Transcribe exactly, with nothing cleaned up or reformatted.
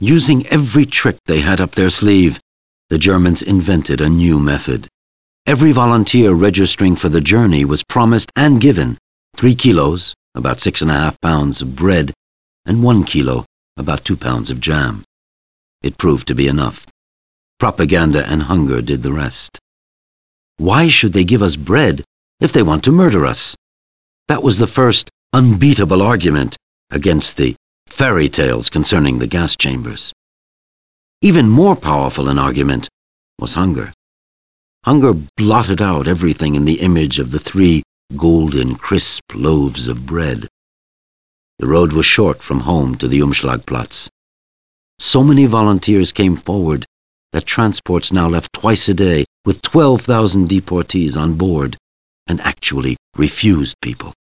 Using every trick they had up their sleeve, the Germans invented a new method. Every volunteer registering for the journey was promised and given three kilos, about six and a half pounds of bread, and one kilo, about two pounds of jam. It proved to be enough. Propaganda and hunger did the rest. Why should they give us bread if they want to murder us? That was the first unbeatable argument against the fairy tales concerning the gas chambers. Even more powerful an argument was hunger. Hunger blotted out everything in the image of the three golden, crisp loaves of bread. The road was short from home to the Umschlagplatz. So many volunteers came forward that transports now left twice a day with twelve thousand deportees on board and actually refused people.